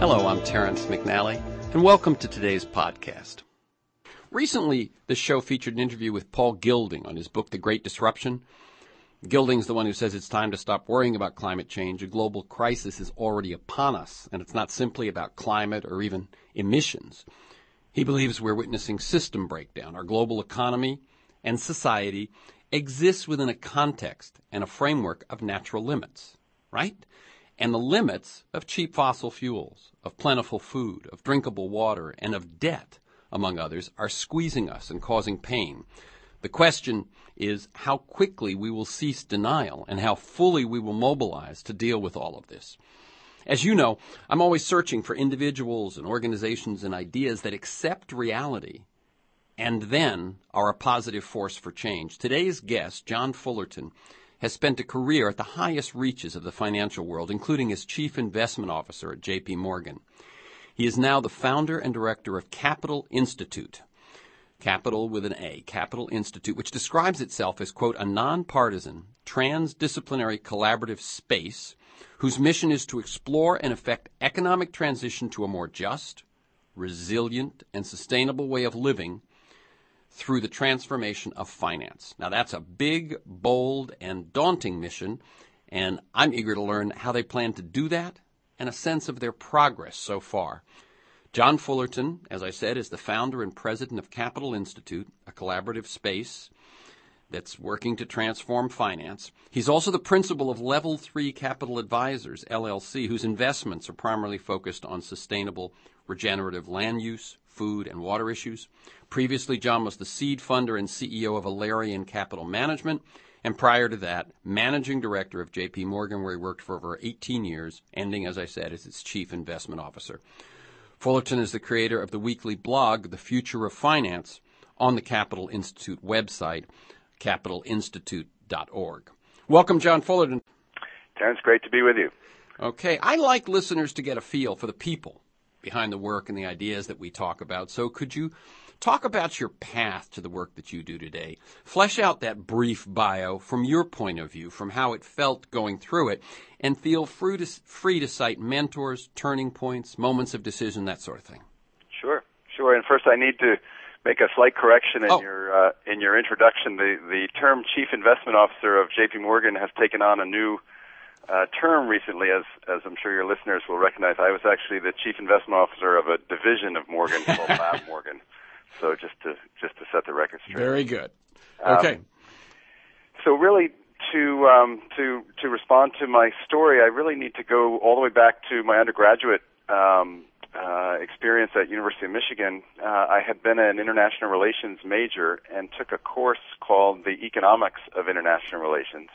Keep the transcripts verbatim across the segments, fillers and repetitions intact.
Hello, I'm Terrence McNally, and welcome to today's podcast. Recently, the show featured an interview with Paul Gilding on his book, The Great Disruption. Gilding's the one who says it's time to stop worrying about climate change. A global crisis is already upon us, and it's not simply about climate or even emissions. He believes we're witnessing system breakdown. Our global economy and society exists within a context and a framework of natural limits, right? And the limits of cheap fossil fuels, of plentiful food, of drinkable water, and of debt, among others, are squeezing us and causing pain. The question is how quickly we will cease denial and how fully we will mobilize to deal with all of this. As you know, I'm always searching for individuals and organizations and ideas that accept reality and then are a positive force for change. Today's guest, John Fullerton, has spent a career at the highest reaches of the financial world, including as chief investment officer at J P Morgan. He is now the founder and director of Capital Institute, Capital with an A, Capital Institute, which describes itself as, quote, a nonpartisan, transdisciplinary collaborative space whose mission is to explore and effect economic transition to a more just, resilient, and sustainable way of living through the transformation of finance. Now, that's a big, bold, and daunting mission, and I'm eager to learn how they plan to do that and a sense of their progress so far. John Fullerton, as I said, is the founder and president of Capital Institute, a collaborative space that's working to transform finance. He's also the principal of Level three Capital Advisors, L L C, whose investments are primarily focused on sustainable, regenerative land use, food, and water issues. Previously, John was the seed funder and C E O of Alarian Capital Management, and prior to that, managing director of J P Morgan, where he worked for over eighteen years, ending, as I said, as its chief investment officer. Fullerton is the creator of the weekly blog, The Future of Finance, on the Capital Institute website, capital institute dot org. Welcome, John Fullerton. Terrence, great to be with you. Okay, I like listeners to get a feel for the people behind the work and the ideas that we talk about. So could you talk about your path to the work that you do today? Flesh out that brief bio from your point of view, from how it felt going through it, and feel free to, free to cite mentors, turning points, moments of decision, that sort of thing. Sure, sure. And first I need to make a slight correction in oh. your uh, in your introduction. The, the term Chief Investment Officer of J P Morgan has taken on a new Uh, term recently, as as I'm sure your listeners will recognize. I was actually the chief investment officer of a division of Morgan called Lab Morgan. So just to just to set the record straight. Very good. Okay. Um, so really, to um, to to respond to my story, I really need to go all the way back to my undergraduate um, uh, experience at University of Michigan. Uh, I had been an international relations major and took a course called the Economics of International Relations.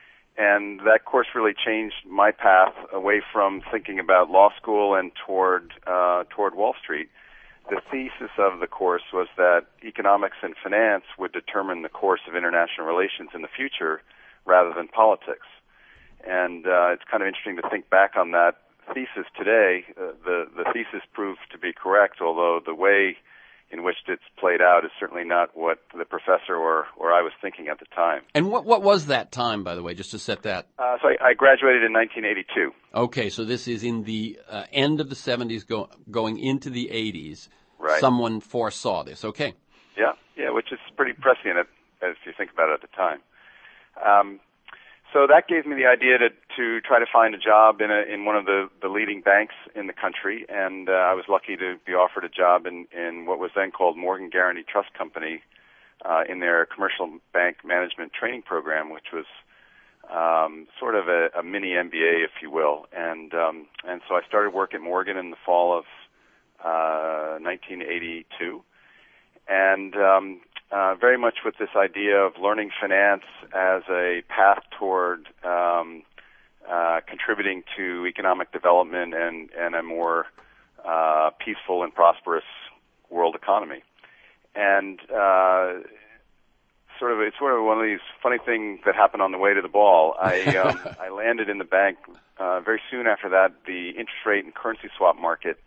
And that course really changed my path away from thinking about law school and toward uh, toward Wall Street. The thesis of the course was that economics and finance would determine the course of international relations in the future rather than politics. And uh, it's kind of interesting to think back on that thesis today. Uh, the, the thesis proved to be correct, although the way in which it's played out is certainly not what the professor or, or I was thinking at the time. And what what was that time, by the way, just to set that? Uh, so I, I graduated in nineteen eighty-two. Okay, so this is in the uh, end of the seventies, go, going into the eighties. Right. Someone foresaw this. Okay. Yeah, yeah, which is pretty prescient as you think about it at the time. Um, so that gave me the idea to, to try to find a job in a, in one of the, the leading banks in the country, and uh, I was lucky to be offered a job in, in what was then called Morgan Guaranty Trust Company uh, in their commercial bank management training program, which was um, sort of a, a mini M B A, if you will. And um, and so I started work at Morgan in the fall of uh, nineteen eighty-two, and um, Uh, very much with this idea of learning finance as a path toward um, uh, contributing to economic development and, and a more uh, peaceful and prosperous world economy. And uh, sort of, it's sort of one of these funny things that happened on the way to the ball. I um, I landed in the bank uh, very soon after that. The interest rate and currency swap market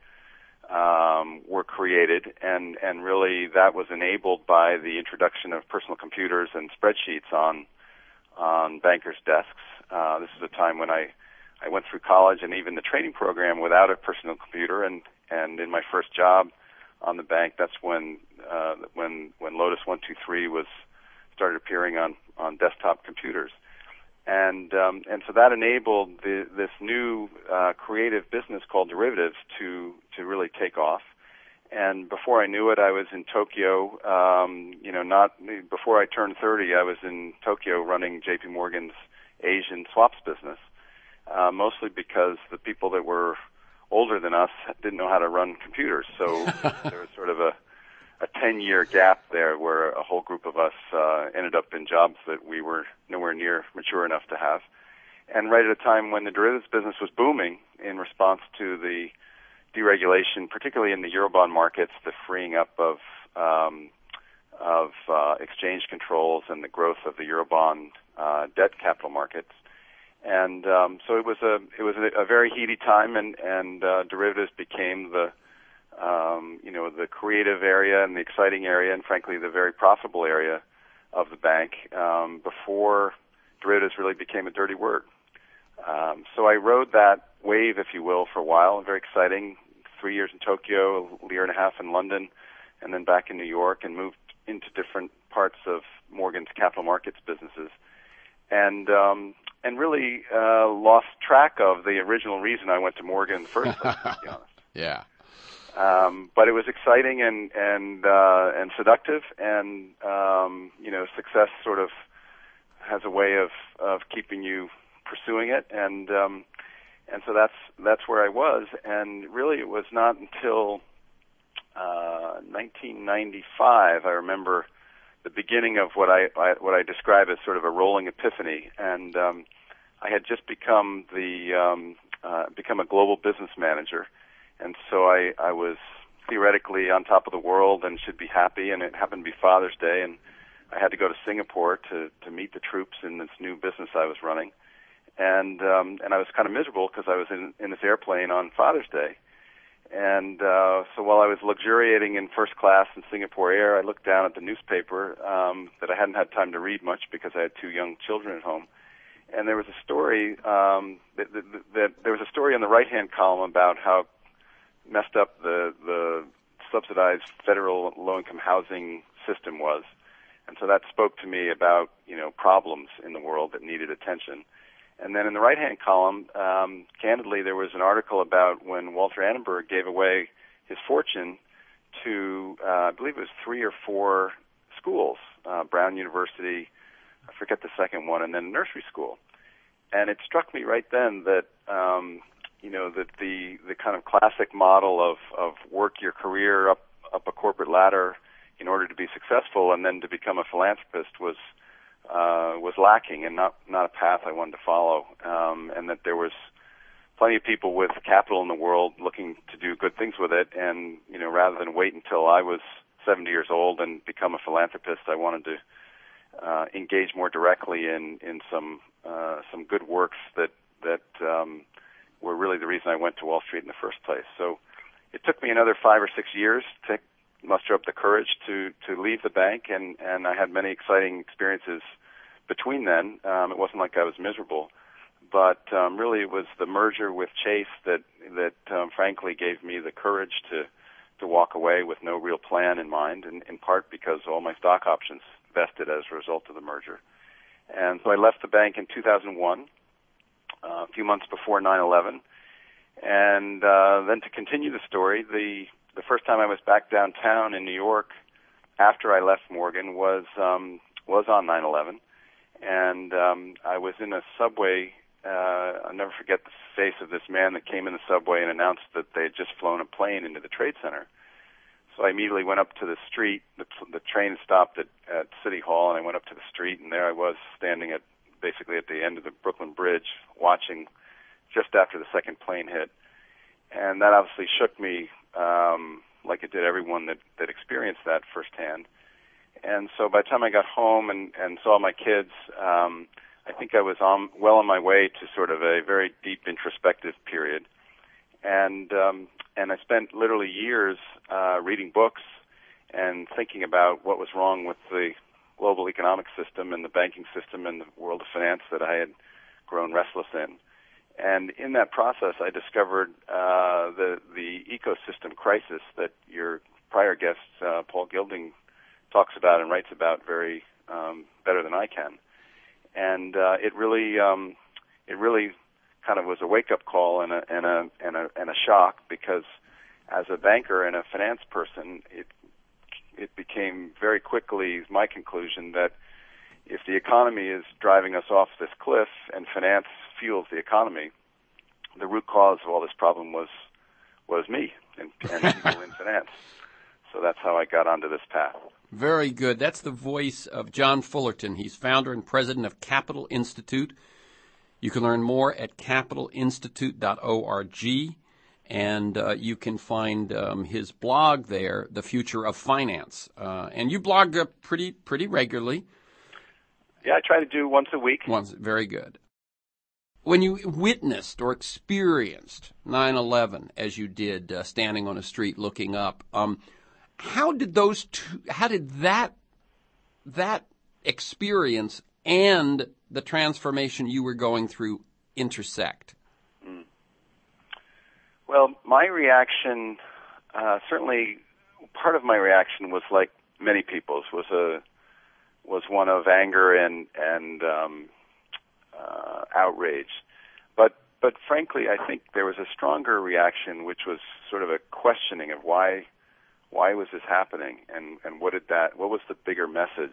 Um, were created, and, and really that was enabled by the introduction of personal computers and spreadsheets on on bankers' desks. Uh, this is a time when I, I went through college and even the training program without a personal computer, and, and in my first job on the bank, that's when uh, when when Lotus one two three was started appearing on, on desktop computers. And um, and so that enabled the, this new uh, creative business called derivatives to, to really take off. And before I knew it, I was in Tokyo. Um, you know, not before I turned thirty, I was in Tokyo running J P Morgan's Asian swaps business, uh, mostly because the people that were older than us didn't know how to run computers. So there was sort of a, a ten-year gap there where a whole group of us uh, ended up in jobs that we were nowhere near mature enough to have. And right at a time when the derivatives business was booming in response to the deregulation, particularly in the Eurobond markets, the freeing up of um, of uh, exchange controls and the growth of the Eurobond uh, debt capital markets. And um, so it was a it was a, a very heady time, and and uh, derivatives became the um, you know the creative area and the exciting area, and frankly the very profitable area of the bank um, before derivatives really became a dirty word. Um, so I rode that wave, if you will, for a while. Very exciting. Three years in Tokyo, a year and a half in London, and then back in New York, and moved into different parts of Morgan's capital markets businesses, and um, and really uh, lost track of the original reason I went to Morgan in the first place, to be honest. Yeah. Um, but it was exciting and and uh, and seductive, and um, you know, success sort of has a way of of keeping you pursuing it, and um, and so that's that's where I was, and really it was not until uh, nineteen ninety-five, I remember, the beginning of what I, I what I describe as sort of a rolling epiphany, and um, I had just become the um, uh, become a global business manager, and so I, I was theoretically on top of the world and should be happy, and it happened to be Father's Day, and I had to go to Singapore to to meet the troops in this new business I was running. And um, and I was kind of miserable because I was in, in this airplane on Father's Day. And uh, so while I was luxuriating in first class in Singapore Air, I looked down at the newspaper um, that I hadn't had time to read much because I had two young children at home. And there was a story um, that, that, that there was a story in the right-hand column about how messed up the the subsidized federal low-income housing system was. And so that spoke to me about, you know, problems in the world that needed attention. And then in the right-hand column, um, candidly, there was an article about when Walter Annenberg gave away his fortune to, uh, I believe it was three or four schools, uh, Brown University, I forget the second one, and then a nursery school. And it struck me right then that, um, you know, that the, the kind of classic model of, of work your career up, up a corporate ladder in order to be successful and then to become a philanthropist was Uh, was lacking and not not a path I wanted to follow, um, and that there was plenty of people with capital in the world looking to do good things with it, and you know, rather than wait until I was seventy years old and become a philanthropist, I wanted to uh, engage more directly in in some uh, some good works that that um, were really the reason I went to Wall Street in the first place. So it took me another five or six years to muster up the courage to to leave the bank, and and I had many exciting experiences between then. Um, it wasn't like I was miserable, but um, really it was the merger with Chase that that um, frankly gave me the courage to to walk away with no real plan in mind, and in part because all my stock options vested as a result of the merger. And so I left the bank in two thousand one, uh, a few months before nine eleven, and uh, then to continue the story, the the first time I was back downtown in New York after I left Morgan was um, was on nine eleven. And um, I was in a subway. Uh, I'll never forget the face of this man that came in the subway and announced that they had just flown a plane into the Trade Center. So I immediately went up to the street. The, the train stopped at, at City Hall, and I went up to the street, and there I was standing at basically at the end of the Brooklyn Bridge, watching just after the second plane hit. And that obviously shook me, um, like it did everyone that, that experienced that firsthand. And so by the time I got home and, and saw my kids, um, I think I was on, well on my way to sort of a very deep introspective period. And um, and I spent literally years uh, reading books and thinking about what was wrong with the global economic system and the banking system and the world of finance that I had grown restless in. and in that process, I discovered uh, the the ecosystem crisis that your prior guest, uh, Paul Gilding, talks about and writes about very um, better than I can. And uh, it really, um, it really kind of was a wake-up call and a and a and a and a shock, because as a banker and a finance person, it it became very quickly my conclusion that if the economy is driving us off this cliff and finance fuels the economy, the root cause of all this problem was was me and, and people in finance. So that's how I got onto this path. Very good. That's the voice of John Fullerton. He's founder and president of Capital Institute. You can learn more at capital institute dot org, and uh, you can find um, his blog there, The Future of Finance. Uh, and you blog uh, pretty pretty regularly. Yeah, I try to do once a week. Once, very good. When you witnessed or experienced nine eleven, as you did, uh, standing on a street looking up, um, how did those two, how did that that experience and the transformation you were going through intersect? Mm. Well, my reaction, uh, certainly part of my reaction was like many people's, was a was one of anger and and um, uh, outrage. But but frankly, I think there was a stronger reaction, which was sort of a questioning of why why was this happening, and, and what did that what was the bigger message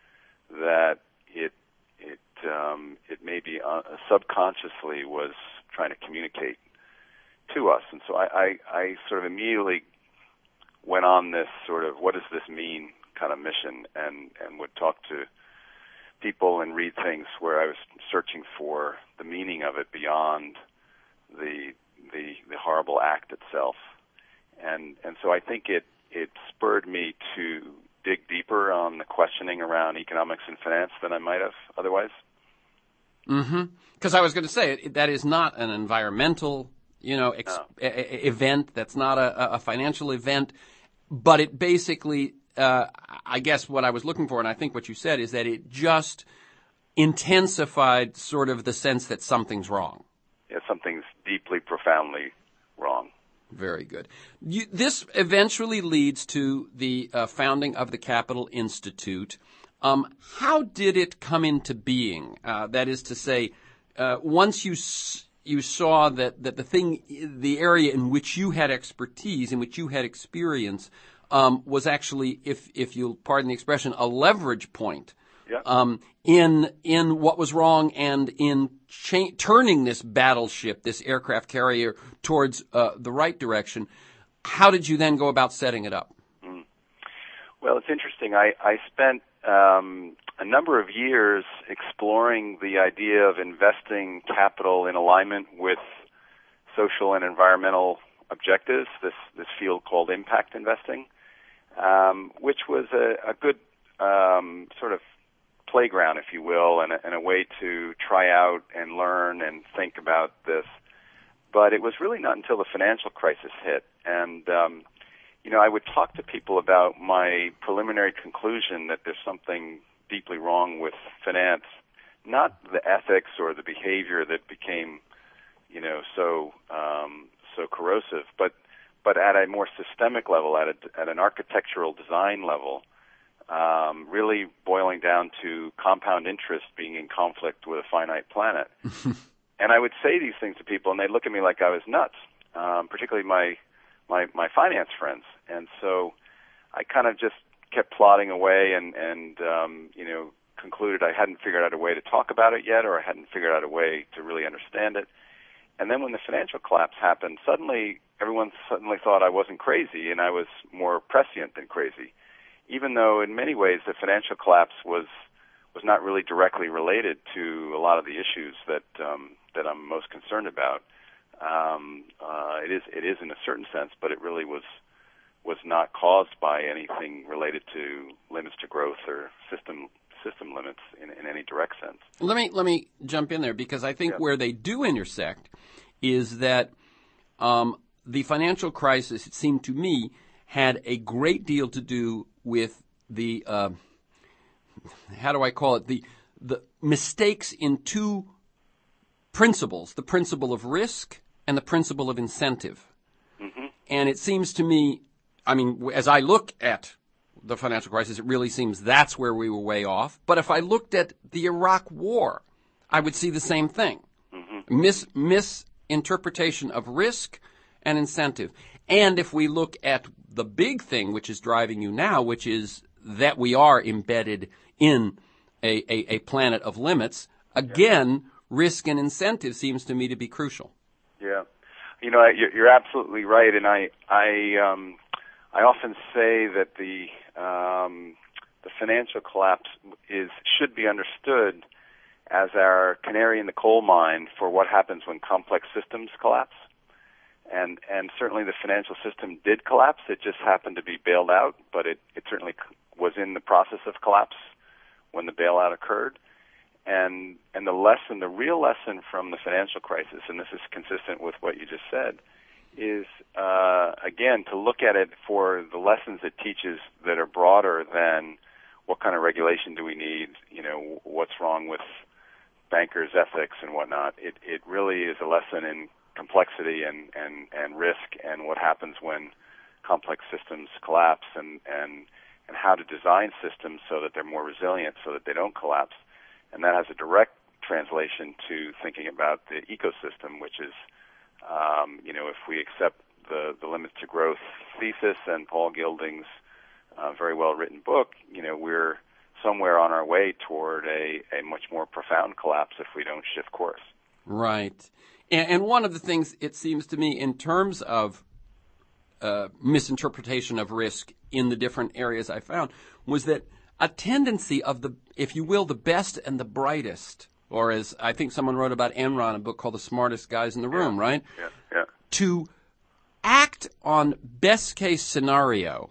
that it it um, it maybe uh, subconsciously was trying to communicate to us. And so I, I, I sort of immediately went on this sort of what does this mean kind of mission, and, and would talk to people and read things where I was searching for the meaning of it beyond the the, the horrible act itself. And and so I think it, it spurred me to dig deeper on the questioning around economics and finance than I might have otherwise. Mm-hmm. Because I was going to say, that is not an environmental, you know, ex- No. a- event. That's not a, a financial event. But it basically, uh, I guess what I was looking for, and I think what you said, is that it just intensified sort of the sense that something's wrong. Yeah, something's deeply, profoundly wrong. Very good. You, this eventually leads to the uh, founding of the Capital Institute. Um, how did it come into being? Uh, that is to say, uh, once you s- you saw that, that the thing, the area in which you had expertise, in which you had experience, um, was actually, if if you'll pardon the expression, a leverage point. Yeah. Um, in in what was wrong and in cha- turning this battleship, this aircraft carrier, towards uh, the right direction. How did you then go about setting it up? Mm. Well, it's interesting. I, I spent um, a number of years exploring the idea of investing capital in alignment with social and environmental objectives, this, this field called impact investing, um, which was a, a good um, sort of playground, if you will, and a, and a way to try out and learn and think about this. But it was really not until the financial crisis hit. And, um, you know, I would talk to people about my preliminary conclusion that there's something deeply wrong with finance, not the ethics or the behavior that became, you know, so um, so corrosive, but but at a more systemic level, at a, at an architectural design level, Um, really boiling down to compound interest being in conflict with a finite planet. And I would say these things to people, and they'd look at me like I was nuts, um, particularly my, my my finance friends. And so I kind of just kept plodding away and, and um, you know, concluded I hadn't figured out a way to talk about it yet, or I hadn't figured out a way to really understand it. And then when the financial collapse happened, suddenly everyone suddenly thought I wasn't crazy, and I was more prescient than crazy, even though in many ways the financial collapse was was not really directly related to a lot of the issues that um, that I'm most concerned about. Um, uh, it is it is in a certain sense, but it really was was not caused by anything related to limits to growth or system system limits in, in any direct sense. Let me let me jump in there, because I think yeah. where they do intersect is that um, the financial crisis, it seemed to me, had a great deal to do with the uh, how do I call it the the mistakes in two principles, the principle of risk and the principle of incentive. Mm-hmm. And it seems to me, I mean, as I look at the financial crisis, it really seems that's where we were way off. But if I looked at the Iraq War, I would see the same thing. Mm-hmm. Mis- misinterpretation of risk and incentive. And if we look at the big thing which is driving you now, which is that we are embedded in a, a, a planet of limits, again, yeah. risk and incentive seems to me to be crucial. Yeah. You know, you're absolutely right. And I, I, um, I often say that the, um, the financial collapse is, should be understood as our canary in the coal mine for what happens when complex systems collapse. And, and certainly the financial system did collapse. It just happened to be bailed out, but it, it certainly was in the process of collapse when the bailout occurred. And, and the lesson, the real lesson from the financial crisis, and this is consistent with what you just said, is, uh, again, to look at it for the lessons it teaches that are broader than what kind of regulation do we need, you know, what's wrong with bankers' ethics and whatnot. It, it really is a lesson in complexity and, and, and risk and what happens when complex systems collapse and, and, and how to design systems so that they're more resilient so that they don't collapse. And that has a direct translation to thinking about the ecosystem, which is, um, you know, if we accept the, the limits to growth thesis and Paul Gilding's uh, very well-written book, you know, we're somewhere on our way toward a, a much more profound collapse if we don't shift course. Right. And, and one of the things, it seems to me, in terms of uh, misinterpretation of risk in the different areas I found, was that a tendency of the, if you will, the best and the brightest, or as I think someone wrote about Enron, a book called The Smartest Guys in the Room, yeah. right? Yeah, yeah. To act on best case scenario.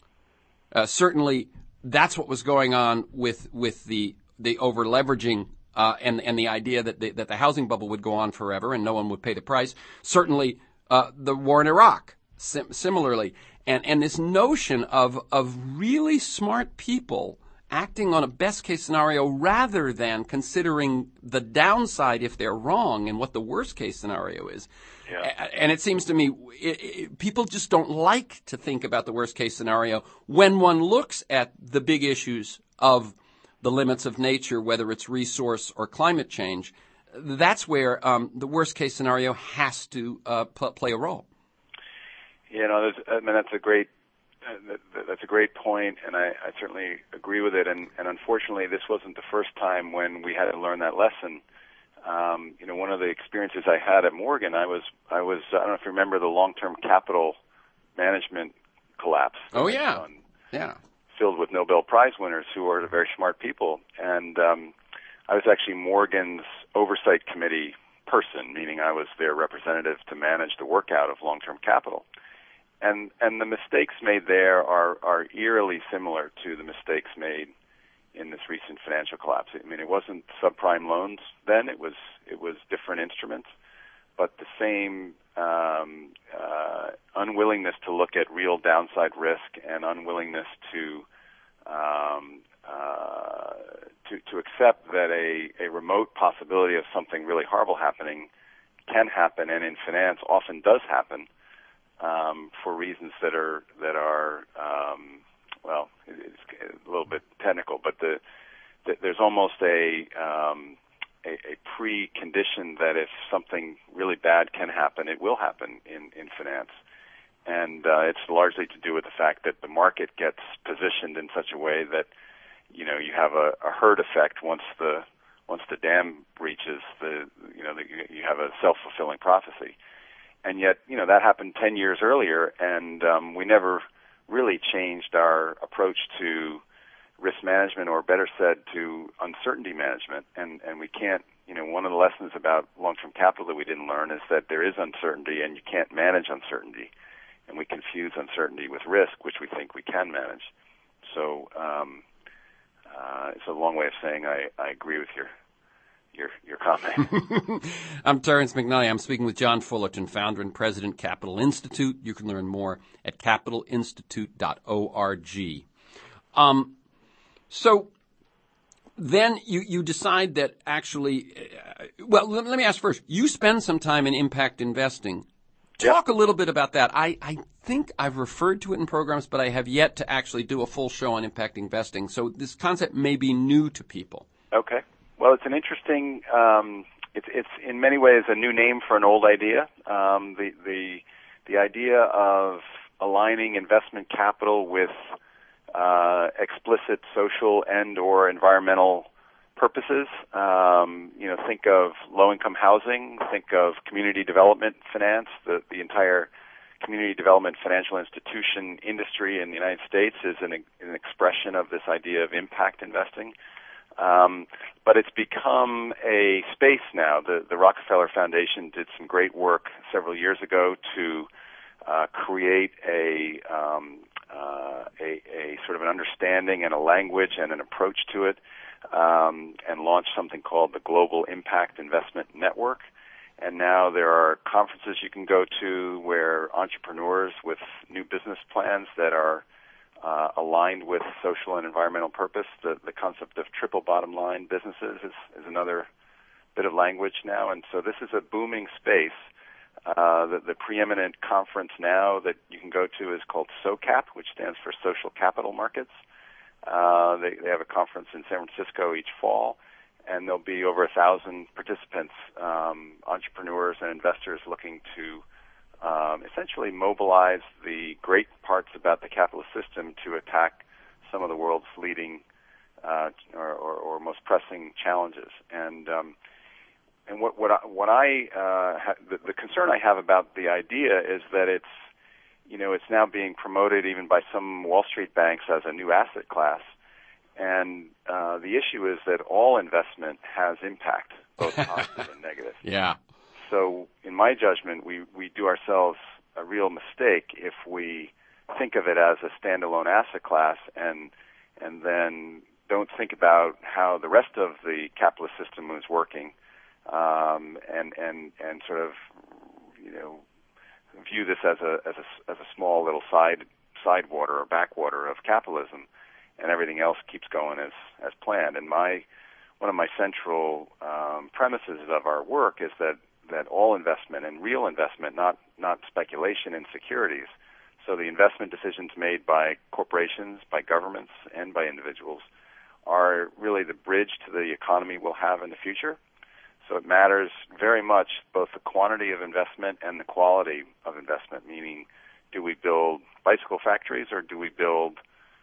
Uh, certainly, that's what was going on with with the the over leveraging uh, and and the idea that the, that the housing bubble would go on forever and no one would pay the price. Certainly, uh, the war in Iraq, sim- similarly, and and this notion of of really smart people acting on a best case scenario rather than considering the downside if they're wrong and what the worst case scenario is. Yeah. And it seems to me it, it, people just don't like to think about the worst case scenario when one looks at the big issues of the limits of nature, whether it's resource or climate change. That's where um, the worst case scenario has to uh, pl- play a role. You know, I mean, that's a great uh, that's a great point, and I, I certainly agree with it. And, and unfortunately, this wasn't the first time when we had to learn that lesson. Um, you know, one of the experiences I had at Morgan, I was, I was, I don't know if you remember the long-term capital management collapse. Oh yeah, yeah. Filled with Nobel Prize winners who are very smart people, and um, I was actually Morgan's oversight committee person, meaning I was their representative to manage the workout of long-term capital. And and the mistakes made there are are eerily similar to the mistakes made in this recent financial collapse. I mean, it wasn't subprime loans then; it was it was different instruments, but the same um, uh, unwillingness to look at real downside risk and unwillingness to um, uh, to to accept that a a remote possibility of something really horrible happening can happen, and in finance often does happen um, for reasons that are that are um, well, it's a little bit technical, but the, the there's almost a, um, a a precondition that if something really bad can happen, it will happen in, in finance. And uh, it's largely to do with the fact that the market gets positioned in such a way that, you know, you have a, a herd effect once the once the dam breaches, the you know the, you have a self-fulfilling prophecy. And yet, you know, that happened ten years earlier, and um, we never really changed our approach to risk management, or better said, to uncertainty management. And, and we can't, you know, one of the lessons about long-term capital that we didn't learn is that there is uncertainty and you can't manage uncertainty. And we confuse uncertainty with risk, which we think we can manage. So um, uh, it's a long way of saying I, I agree with your your your comment. I'm Terrence McNally. I'm speaking with John Fullerton, founder and president, Capital Institute. You can learn more at capital institute dot org. Um, so then you, you decide that actually, uh, well, let, let me ask first. You spend some time in impact investing. Talk yep. a little bit about that. I, I think I've referred to it in programs, but I have yet to actually do a full show on impact investing. So this concept may be new to people. Okay. Well, it's an interesting, um, it's, it's in many ways a new name for an old idea. Um, the, the, the idea of aligning investment capital with uh, explicit social and or environmental purposes. Um, you know, think of low-income housing, think of community development finance. The, the entire community development financial institution industry in the United States is an, an expression of this idea of impact investing. Um, but it's become a space now. The, the Rockefeller Foundation did some great work several years ago to uh, create a, um, uh, a a sort of an understanding and a language and an approach to it, um, and launch something called the Global Impact Investment Network. And now there are conferences you can go to where entrepreneurs with new business plans that are uh, aligned with social and environmental purpose. The, the concept of triple bottom line businesses is, is another bit of language now. And so this is a booming space. Uh, the, the preeminent conference now that you can go to is called SOCAP, which stands for Social Capital Markets. Uh, they, they have a conference in San Francisco each fall, and there'll be over a thousand participants, um, entrepreneurs and investors looking to um, essentially mobilize the great parts about the capitalist system to attack some of the world's leading uh, or, or, or most pressing challenges. And um, and what what I, what I uh, ha- the, the concern I have about the idea is that it's you know it's now being promoted even by some Wall Street banks as a new asset class. And uh, the issue is that all investment has impact, both positive and negative. Yeah. So in my judgment, we, we do ourselves a real mistake if we think of it as a standalone asset class and and then don't think about how the rest of the capitalist system is working, um, and and and sort of you know view this as a as a as a small little side side water or backwater of capitalism. And everything else keeps going as, as planned. And my one of my central um, premises of our work is that, that all investment and real investment, not not speculation in securities. So the investment decisions made by corporations, by governments, and by individuals are really the bridge to the economy we'll have in the future. So it matters very much both the quantity of investment and the quality of investment, meaning do we build bicycle factories or do we build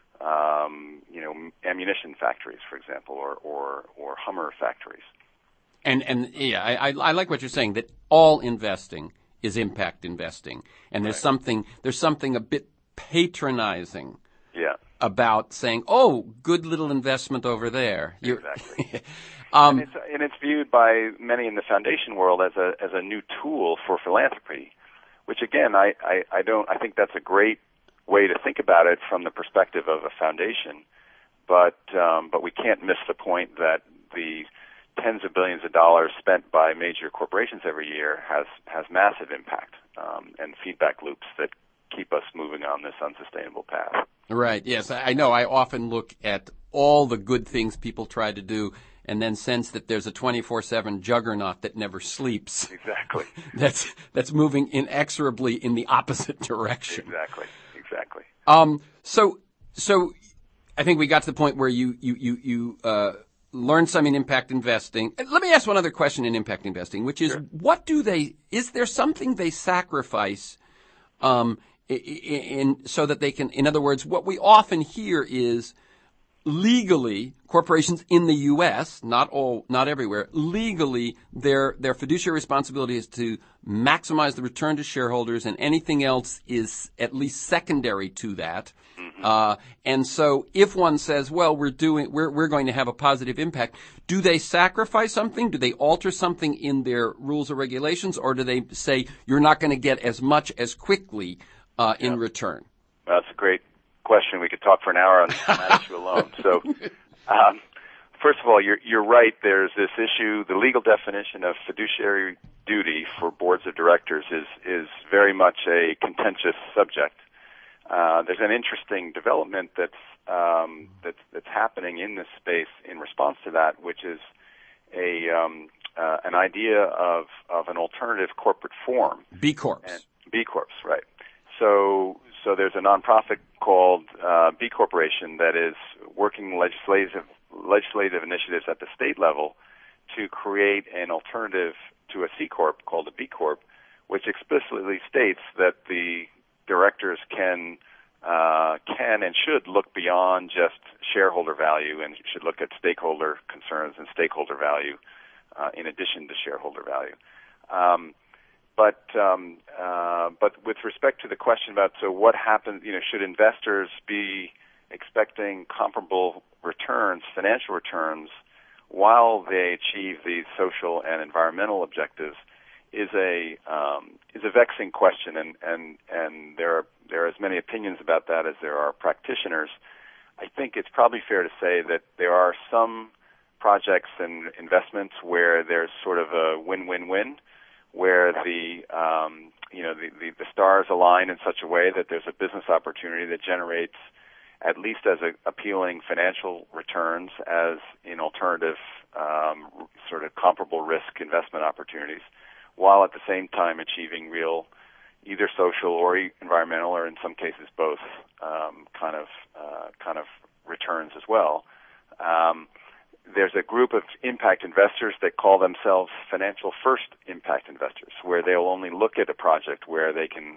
Um, you know, ammunition factories, for example, or, or, or Hummer factories. And, and yeah, I, I like what you're saying, that all investing is impact investing. And there's Right. something, there's something a bit patronizing yeah. about saying, oh, good little investment over there. You're, exactly. um, and, it's, and it's viewed by many in the foundation world as a, as a new tool for philanthropy, which again, I, I, I don't, I think that's a great way to think about it from the perspective of a foundation, but um, but we can't miss the point that the tens of billions of dollars spent by major corporations every year has has massive impact um, and feedback loops that keep us moving on this unsustainable path. Right. Yes, I know. I often look at all the good things people try to do, and then sense that there's a twenty-four seven juggernaut that never sleeps. Exactly. that's that's moving inexorably in the opposite direction. Exactly. Exactly. Um, so, so I think we got to the point where you, you, you, you, uh, learned some in impact investing. Let me ask one other question in impact investing, which is, Sure. what do they, is there something they sacrifice, um, in, in, so that they can, in other words, what we often hear is legally, corporations in the U S, not all, not everywhere, legally, their, their fiduciary responsibility is to maximize the return to shareholders, and anything else is at least secondary to that. Mm-hmm. Uh, and so if one says, well, we're doing, we're, we're going to have a positive impact, do they sacrifice something? Do they alter something in their rules or regulations? Or do they say, you're not going to get as much as quickly, uh, in yeah. return? Well, that's a great question. We could talk for an hour on that issue alone. So, um, first of all, you're, you're right. There's this issue. The legal definition of fiduciary duty for boards of directors is, is very much a contentious subject. uh, there's an interesting development that's um, that's that's happening in this space in response to that, which is a um, uh, an idea of of an alternative corporate form. B Corps. And B Corps, right? So so there's a nonprofit called uh, B Corporation that is working legislative legislative initiatives at the state level to create an alternative to a C Corp called a B Corp, which explicitly states that the directors can uh, can and should look beyond just shareholder value and should look at stakeholder concerns and stakeholder value uh, in addition to shareholder value. Um, but um, uh, but with respect to the question about so what happens, you know, should investors be expecting comparable returns, financial returns, while they achieve these social and environmental objectives, is a um, is a vexing question, and and and there are there are as many opinions about that as there are practitioners. I think it's probably fair to say that there are some projects and investments where there's sort of a win-win-win, where the um, you know the, the the stars align in such a way that there's a business opportunity that generates at least as a, appealing financial returns as in alternative um, sort of comparable risk investment opportunities, while at the same time achieving real either social or environmental, or in some cases both, um, kind of uh, kind of returns as well. Um, there's a group of impact investors that call themselves financial first impact investors, where they'll only look at a project where they can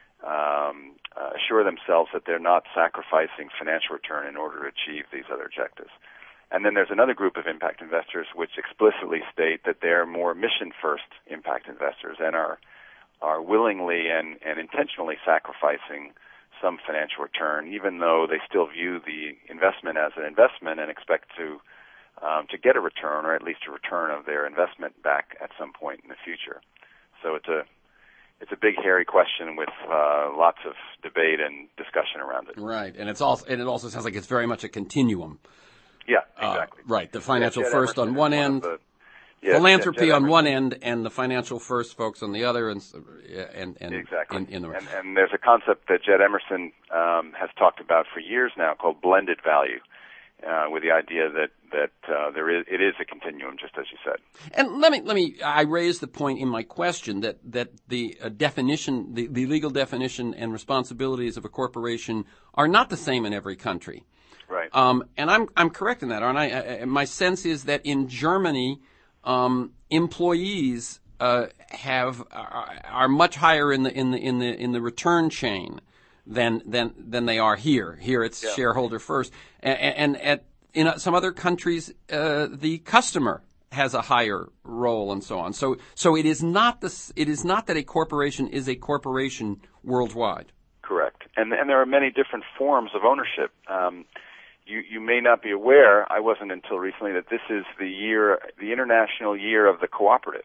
um, uh, assure themselves that they're not sacrificing financial return in order to achieve these other objectives. And then there's another group of impact investors which explicitly state that they're more mission-first impact investors and are are willingly and, and intentionally sacrificing some financial return, even though they still view the investment as an investment and expect to um, to get a return, or at least a return of their investment back at some point in the future. So it's a it's a big, hairy question with uh, lots of debate and discussion around it. Right, and it's also and it also sounds like it's very much a continuum. Yeah, exactly. Uh, right, the financial yeah, first Emerson on one one end, the, yeah, philanthropy Jed on Emerson. one end, and the financial first folks on the other, and and, and exactly. In, in the and, and there's a concept that Jed Emerson um, has talked about for years now called blended value, uh, with the idea that that uh, there is it is a continuum, just as you said. And let me let me I raised the point in my question that that the uh, definition, the, the legal definition and responsibilities of a corporation are not the same in every country. Right. Um, and I'm I'm correct in that, aren't I? I my sense is that in Germany, um, employees uh, have are, are much higher in the in the in the in the return chain than than than they are here. Here it's yeah. shareholder first, and, and at in some other countries, uh, the customer has a higher role, and so on. So so it is not this. It is not that a corporation is a corporation worldwide. Correct. And and there are many different forms of ownership. Um, You, you may not be aware, I wasn't until recently, that this is the year, the International Year of the Cooperative.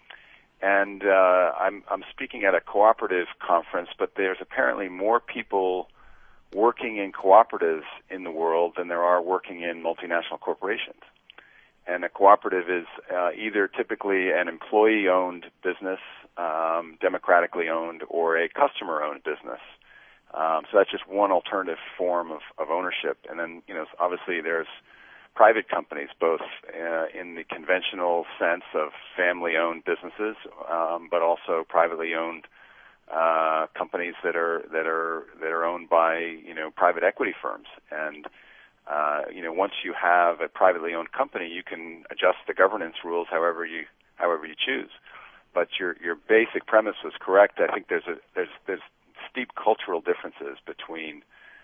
And uh, I'm, I'm speaking at a cooperative conference, but there's apparently more people working in cooperatives in the world than there are working in multinational corporations. And a cooperative is uh, either typically an employee-owned business, um, democratically owned, or a customer-owned business. Um, so that's just one alternative form of, of ownership. And then, you know, obviously there's private companies, both uh, in the conventional sense of family-owned businesses, um, but also privately owned uh, companies that are that are that are owned by, you know, private equity firms. And uh, you know, once you have a privately owned company, you can adjust the governance rules however you however you choose. But your your basic premise was correct. I think there's a there's there's steep cultural differences between,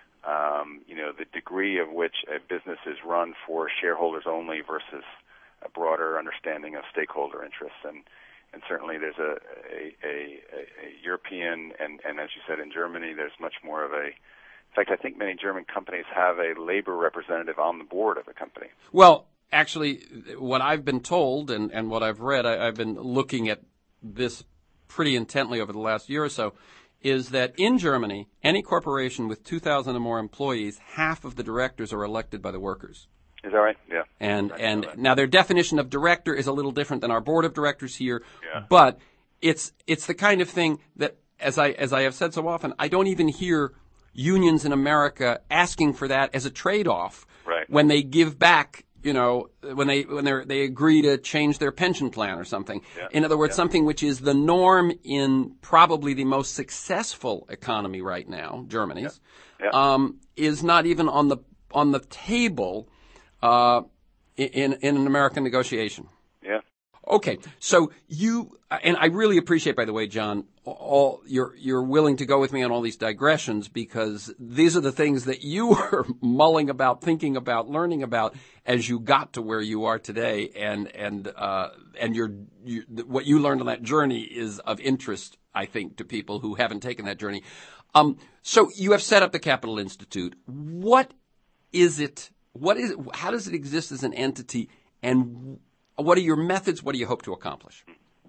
um, you know, the degree of which a business is run for shareholders only versus a broader understanding of stakeholder interests. And, and certainly there's a, a, a, a European, and, and as you said, in Germany, there's much more of a, in fact, I think many German companies have a labor representative on the board of a company. Well, actually, what I've been told and, and what I've read, I, I've been looking at this pretty intently over the last year or so, is that in Germany, any corporation with two thousand or more employees, half of the directors are elected by the workers. Is that right? Yeah. And and now their definition of director is a little different than our board of directors here, yeah. but it's it's the kind of thing that, as I as I have said so often, I don't even hear unions in America asking for that as a trade-off right. when they give back, you know, when they when they they agree to change their pension plan or something. Yeah. In other words, yeah. something which is the norm in probably the most successful economy right now, Germany's, yeah. Yeah. Um, is not even on the on the table uh, in in an American negotiation. Yeah. Okay, so you and I really appreciate, by the way, John, all you're you're willing to go with me on all these digressions, because these are the things that you were mulling about, thinking about, learning about as you got to where you are today, and and uh, and your, your what you learned on that journey is of interest, I think, to people who haven't taken that journey. Um, so you have set up the Capital Institute. What is it? What is it? How does it exist as an entity? And what are your methods? What do you hope to accomplish?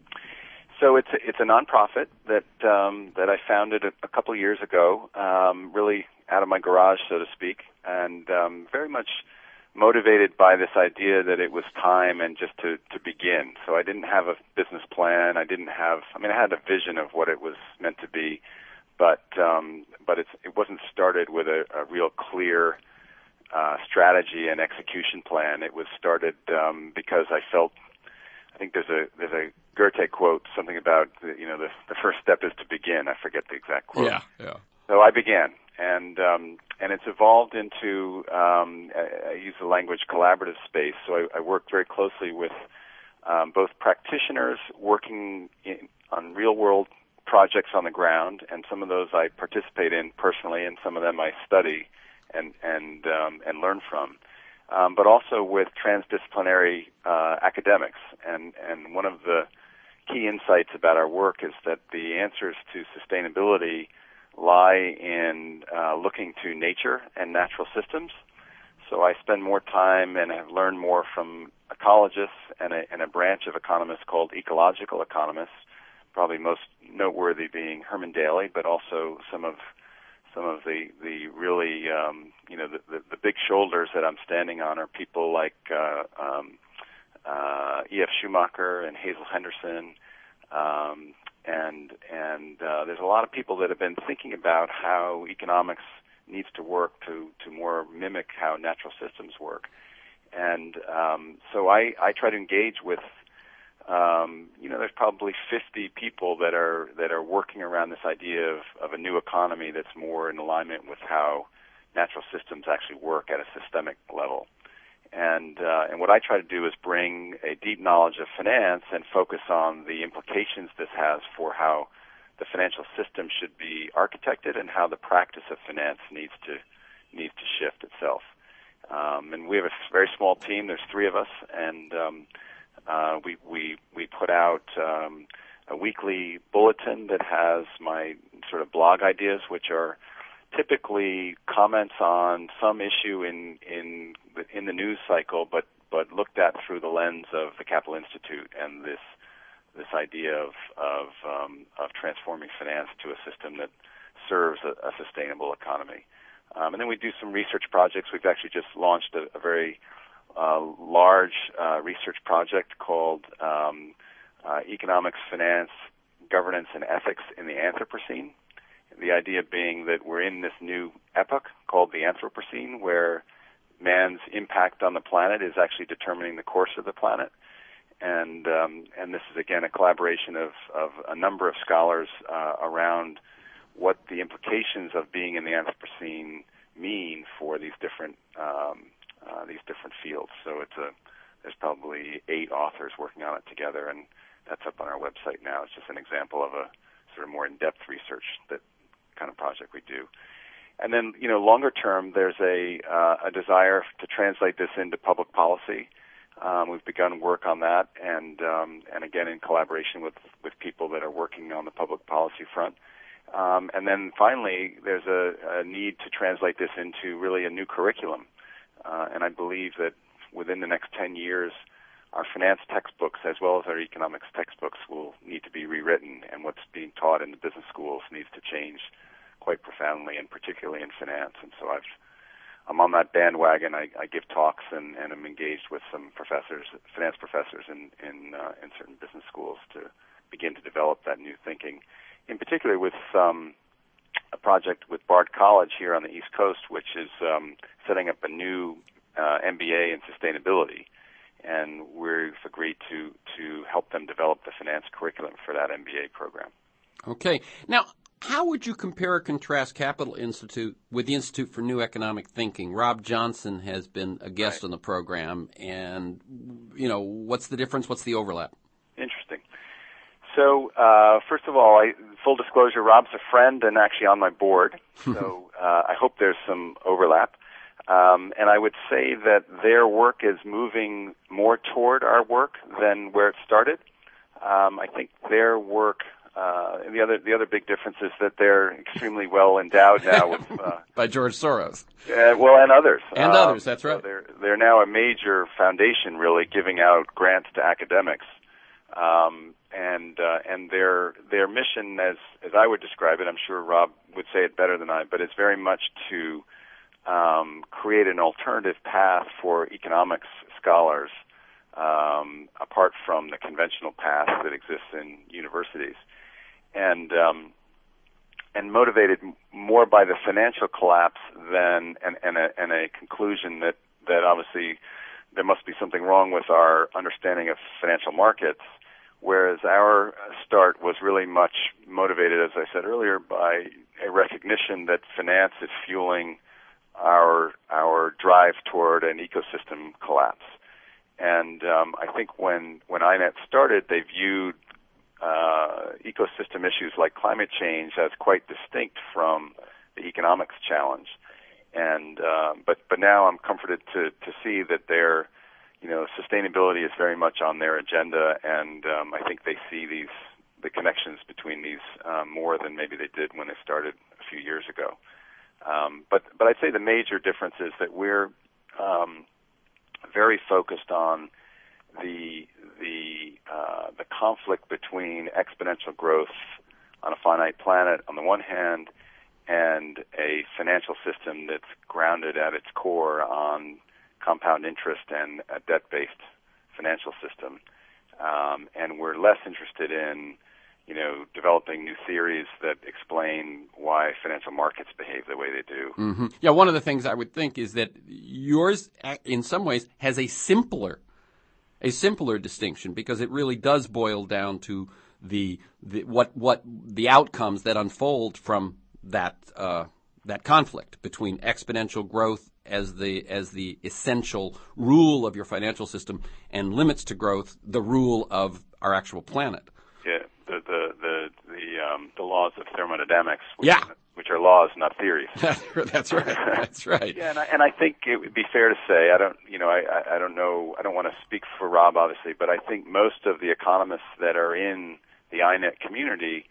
So it's a, it's a nonprofit that um, that I founded a, a couple of years ago, um, really out of my garage, so to speak, and um, very much motivated by this idea that it was time and just to, to begin. So I didn't have a business plan. I didn't have. I mean, I had a vision of what it was meant to be, but um, but it's, it wasn't started with a, a real clear uh, strategy and execution plan. It was started um, because I felt. I think there's a there's a Goethe quote, something about you know the the first step is to begin. I forget the exact quote. Yeah, yeah. So I began, and um, and it's evolved into um, I, I use the language collaborative space. So I, I work very closely with um, both practitioners working in, on real world projects on the ground, and some of those I participate in personally, and some of them I study and and um, and learn from. Um, but also with transdisciplinary uh, academics. And, and one of the key insights about our work is that the answers to sustainability lie in uh, looking to nature and natural systems. So I spend more time and have learned more from ecologists and a, and a branch of economists called ecological economists, probably most noteworthy being Herman Daly, but also some of Some of the, the really, um, you know, the, the, the big shoulders that I'm standing on are people like uh, um, uh, E F Schumacher and Hazel Henderson, um, and and uh, there's a lot of people that have been thinking about how economics needs to work to, to more mimic how natural systems work. And um, so I, I try to engage with Um, you know, there's probably fifty people that are that are working around this idea of, of a new economy that's more in alignment with how natural systems actually work at a systemic level. And uh, and what I try to do is bring a deep knowledge of finance and focus on the implications this has for how the financial system should be architected and how the practice of finance needs to needs to shift itself. Um, and we have a very small team. There's three of us, and um, Uh, we, we, we put out um, a weekly bulletin that has my sort of blog ideas, which are typically comments on some issue in, in, in the news cycle, but, but looked at through the lens of the Capital Institute and this, this idea of, of, um, of transforming finance to a system that serves a, a sustainable economy. Um, and then we do some research projects. We've actually just launched a, a very Uh, large uh, research project called um, uh, Economics, Finance, Governance, and Ethics in the Anthropocene. The idea being that we're in this new epoch called the Anthropocene, where man's impact on the planet is actually determining the course of the planet. And um, and this is, again, a collaboration of, of a number of scholars uh, around what the implications of being in the Anthropocene mean for these different um Uh, these different fields. So it's a there's probably eight authors working on it together, and that's up on our website now. It's just an example of a sort of more in-depth research that kind of project we do. And then, you know, longer term, there's a uh, a desire to translate this into public policy. Um, we've begun work on that, and um, and again in collaboration with with people that are working on the public policy front. Um, and then finally, there's a, a need to translate this into really a new curriculum. Uh, and I believe that within the next ten years, our finance textbooks as well as our economics textbooks will need to be rewritten, and what's being taught in the business schools needs to change quite profoundly, and particularly in finance. And so I've, I'm on that bandwagon. I, I give talks and, and I'm engaged with some professors, finance professors in in, uh, in certain business schools to begin to develop that new thinking, in particular with um, a project with Bard College here on the East Coast, which is um, setting up a new uh, M B A in sustainability, and we've agreed to to help them develop the finance curriculum for that M B A program. Okay. Now, how would you compare or contrast Capital Institute with the Institute for New Economic Thinking? Rob Johnson has been a guest Right. on the program, and, you know, what's the difference? What's the overlap? Interesting. So, uh, first of all, I, full disclosure, Rob's a friend and actually on my board, so uh, I hope there's some overlap. Um, and I would say that their work is moving more toward our work than where it started. Um, I think their work, uh, and the other the other big difference is that they're extremely well endowed now with uh, By George Soros. Uh, well, and others. And um, others, that's right. So they're, they're now a major foundation, really, giving out grants to academics. Um, and uh, and their their mission, as as I would describe it, I'm sure Rob would say it better than I, but it's very much to um, create an alternative path for economics scholars, um, apart from the conventional path that exists in universities, and um, and motivated more by the financial collapse than and, and, a, and a conclusion that, that obviously there must be something wrong with our understanding of financial markets, whereas our start was really much motivated, as I said earlier, by a recognition that finance is fueling our our drive toward an ecosystem collapse. And um, I think when, when I net started, they viewed Uh, ecosystem issues like climate change as quite distinct from the economics challenge, and uh, but but now I'm comforted to to see that their you know sustainability is very much on their agenda, and um, I think they see these the connections between these um, more than maybe they did when they started a few years ago. Um, but but I'd say the major difference is that we're um, very focused on the the uh, the conflict between exponential growth on a finite planet on the one hand and a financial system that's grounded at its core on compound interest and a debt-based financial system. Um, and we're less interested in, you know, developing new theories that explain why financial markets behave the way they do. Mm-hmm. Yeah, one of the things I would think is that yours, in some ways, has a simpler A simpler distinction, because it really does boil down to the, the what what the outcomes that unfold from that uh, that conflict between exponential growth as the as the essential rule of your financial system and limits to growth, the rule of our actual planet. Yeah, the the the the, um, the laws of thermodynamics. Which Yeah. Are, which are laws, not theories. That's right. That's right. Yeah, and I, and I think it would be fair to say, I don't, you know, I, I don't know, I don't want to speak for Rob, obviously, but I think most of the economists that are in the I net community,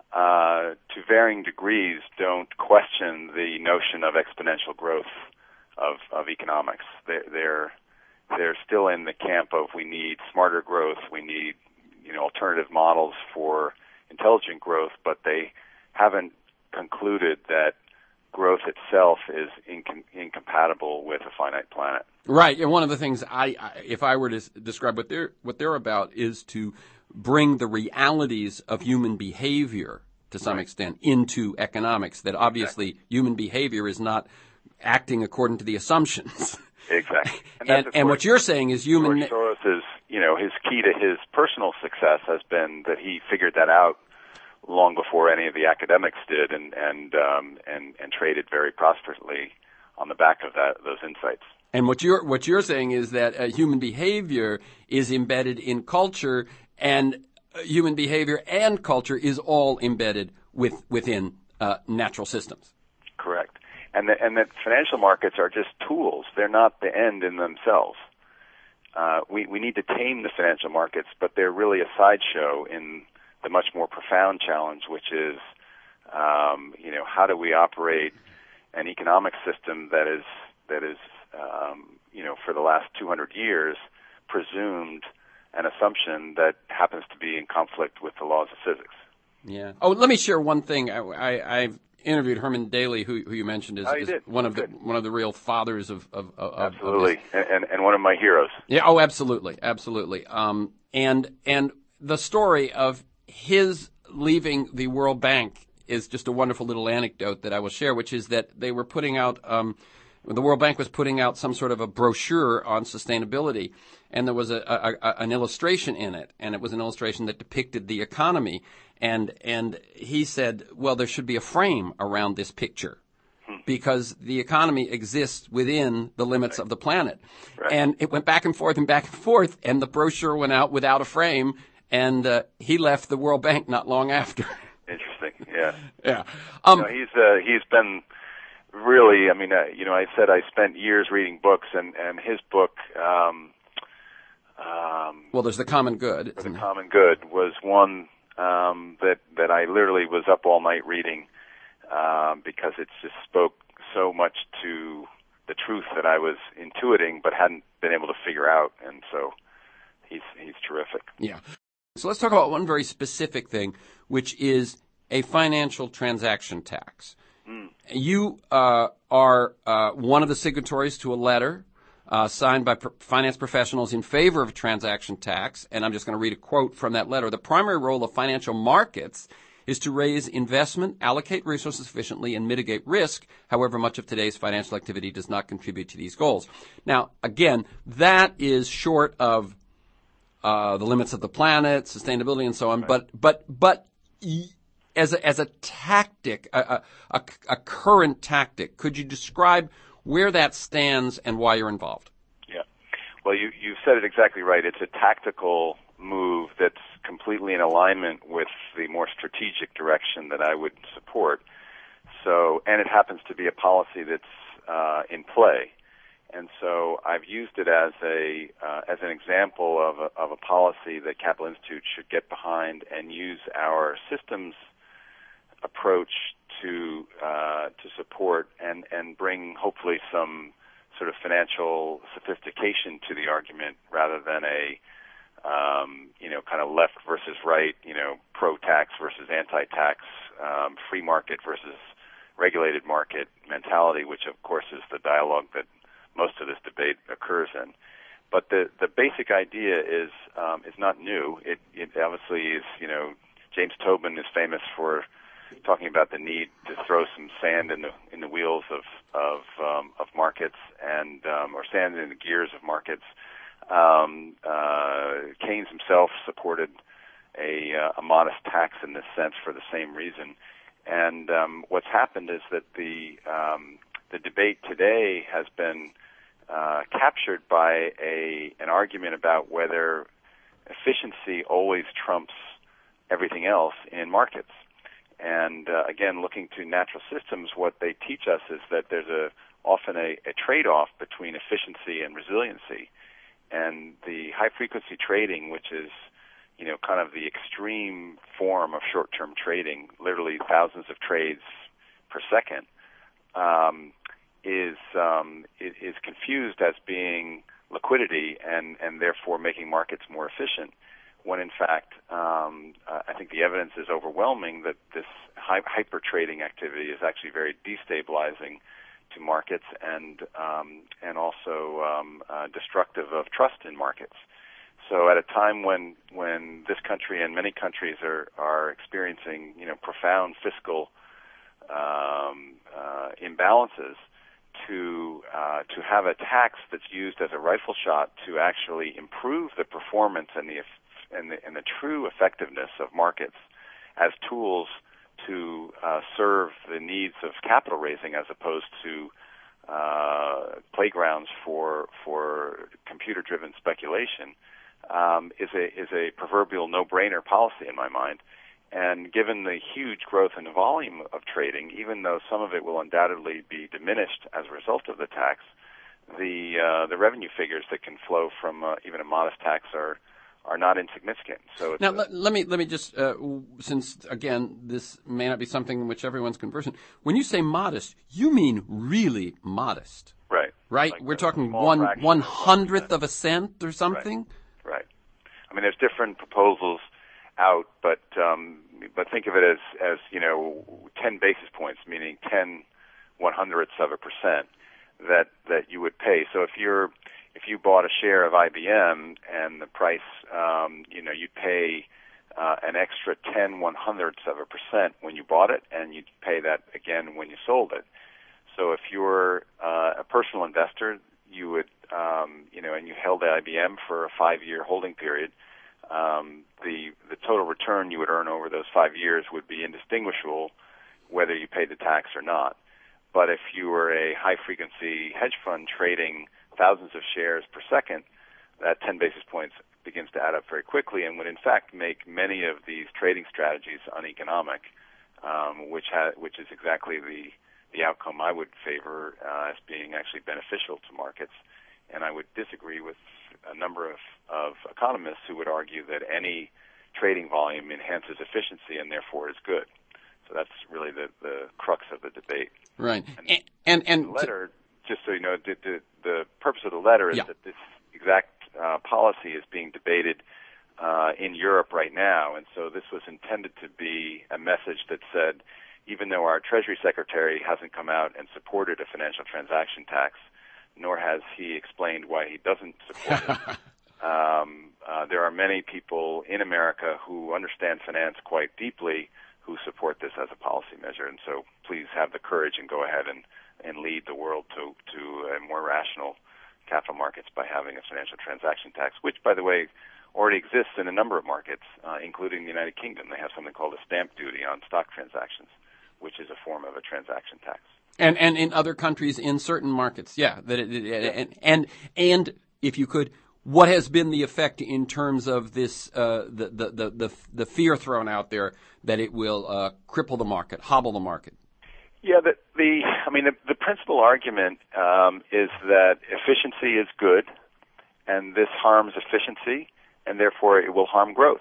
uh, to varying degrees, don't question the notion of exponential growth of, of economics. They're, they're, they're still in the camp of we need smarter growth, we need, you know, alternative models for intelligent growth, but they haven't concluded that growth itself is incom- incompatible with a finite planet. Right, and one of the things I, I if I were to s- describe what they're what they're about is to bring the realities of human behavior to some Right. extent into economics. That obviously Exactly. human behavior is not acting according to the assumptions. Exactly. And that's, and, of course, what you're saying is human. George Soros is, you know, his key to his personal success has been that he figured that out long before any of the academics did, and and um, and, and traded very prosperously on the back of that those insights. And what you're what you're saying is that uh, human behavior is embedded in culture, and uh, human behavior and culture is all embedded with within uh, natural systems. Correct. And that and that financial markets are just tools; they're not the end in themselves. Uh, we we need to tame the financial markets, but they're really a sideshow in the much more profound challenge, which is, um, you know, how do we operate an economic system that is that is, um, you know, for the last two hundred years, presumed an assumption that happens to be in conflict with the laws of physics. Yeah. Oh, let me share one thing. I, I, I've interviewed Herman Daly, who, who you mentioned is, Oh, you is did. one of Good. the one of the real fathers of of, of Absolutely, of this. and and one of my heroes. Yeah. Oh, absolutely, absolutely. Um, and and the story of his leaving the World Bank is just a wonderful little anecdote that I will share, which is that they were putting out, um, the World Bank was putting out some sort of a brochure on sustainability, and there was a, a, a an illustration in it, and it was an illustration that depicted the economy. And and he said, well, there should be a frame around this picture because the economy exists within the limits right. of the planet. Right. And it went back and forth and back and forth, and the brochure went out without a frame, and uh, he left the World Bank not long after. Interesting, yeah. yeah. Um, you know, he's uh, he's been really, I mean, uh, you know, I said I spent years reading books, and, and his book, um, um, well, there's The Common Good. The Common Good was one um, that, that I literally was up all night reading. Um, because it just spoke so much to the truth that I was intuiting but hadn't been able to figure out, and so he's he's terrific. Yeah. So let's talk about one very specific thing, which is a financial transaction tax. Mm. You uh, are uh, one of the signatories to a letter uh, signed by pro- finance professionals in favor of a transaction tax, and I'm just going to read a quote from that letter. The primary role of financial markets is to raise investment, allocate resources efficiently, and mitigate risk. However, much of today's financial activity does not contribute to these goals. Now, again, that is short of uh, the limits of the planet, sustainability, and so on. Right. But but but as a, as a tactic, a, a, a current tactic, could you describe where that stands and why you're involved? Yeah. Well, you you said it exactly right. It's a tactical move that's completely in alignment with the more strategic direction that I would support. So, and it happens to be a policy that's uh, in play, and so I've used it as a uh, as an example of a, of a policy that Capital Institute should get behind and use our systems approach to uh, to support and and bring hopefully some sort of financial sophistication to the argument rather than a Um, you know, kind of left versus right, you know, pro-tax versus anti-tax, um, free market versus regulated market mentality, which of course is the dialogue that most of this debate occurs in. But the the basic idea is um, is not new. It, it obviously is, you know, James Tobin is famous for talking about the need to throw some sand in the in the wheels of of um, of markets and um, or sand in the gears of markets. Um, uh, Keynes himself supported a, uh, a modest tax in this sense for the same reason. And um, what's happened is that the um, the debate today has been uh, captured by a an argument about whether efficiency always trumps everything else in markets. And uh, again, looking to natural systems, what they teach us is that there's a often a, a trade-off between efficiency and resiliency. And the high-frequency trading, which is, you know, kind of the extreme form of short-term trading, literally thousands of trades per second, um, is um, is confused as being liquidity and, and therefore making markets more efficient, when in fact um, uh, I think the evidence is overwhelming that this hy- hyper-trading activity is actually very destabilizing to markets and um, and also um, uh, destructive of trust in markets. So at a time when when this country and many countries are are experiencing, you know, profound fiscal um, uh, imbalances, to uh, to have a tax that's used as a rifle shot to actually improve the performance and the and the, and the true effectiveness of markets as tools to uh, serve the needs of capital raising as opposed to uh, playgrounds for for computer-driven speculation um, is a is a proverbial no-brainer policy in my mind. And given the huge growth in the volume of trading, even though some of it will undoubtedly be diminished as a result of the tax, the uh, the revenue figures that can flow from uh, even a modest tax are are not insignificant. So it's now a, let, let me let me just uh, since again this may not be something in which everyone's conversant. When you say modest, you mean really modest, right? Right. Like We're talking one one hundredth of a cent or something. Right. right. I mean, there's different proposals out, but um, but think of it as as you know, ten basis points, meaning ten one hundredths of a percent that that you would pay. So if you're if you bought a share of I B M and the price, um, you know, you'd pay uh, an extra ten one hundredths of a percent when you bought it, and you'd pay that again when you sold it. So if you're uh, a personal investor, you would, um, you know, and you held I B M for a five-year holding period, um, the the total return you would earn over those five years would be indistinguishable whether you paid the tax or not. But if you were a high-frequency hedge fund trading thousands of shares per second, that ten basis points begins to add up very quickly and would in fact make many of these trading strategies uneconomic, um, which ha- which is exactly the the outcome I would favor uh, as being actually beneficial to markets. And I would disagree with a number of, of economists who would argue that any trading volume enhances efficiency and therefore is good. So that's really the, the crux of the debate. Right. And, and, and, and the letter, just so you know, the, the, the purpose of the letter is yeah. that this exact uh, policy is being debated uh, in Europe right now. And so this was intended to be a message that said, even though our Treasury Secretary hasn't come out and supported a financial transaction tax, nor has he explained why he doesn't support it, um, uh, there are many people in America who understand finance quite deeply who support this as a policy measure. And so please have the courage and go ahead and, and lead the world to, to a more rational capital markets by having a financial transaction tax, which, by the way, already exists in a number of markets, uh, including the United Kingdom. They have something called a stamp duty on stock transactions, which is a form of a transaction tax. And and in other countries, in certain markets, yeah. That it, it, and and and if you could, what has been the effect in terms of this uh, the, the the the the fear thrown out there that it will uh, cripple the market, hobble the market? Yeah, the, the I mean the, the principal argument um, is that efficiency is good, and this harms efficiency, and therefore it will harm growth.